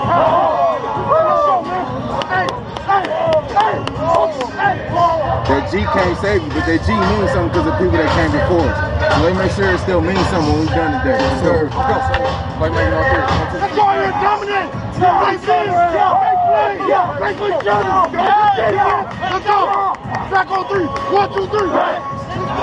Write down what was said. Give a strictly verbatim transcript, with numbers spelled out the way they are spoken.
That G can't save you, but that G means something because of people that came before us. So let's make sure it still means something when we're done today. Let's go. Let's go. Like making all three. Let's go here, dominate! Right there! Right play! Right play, Johnny! Let's go! Back on three! One, two, three!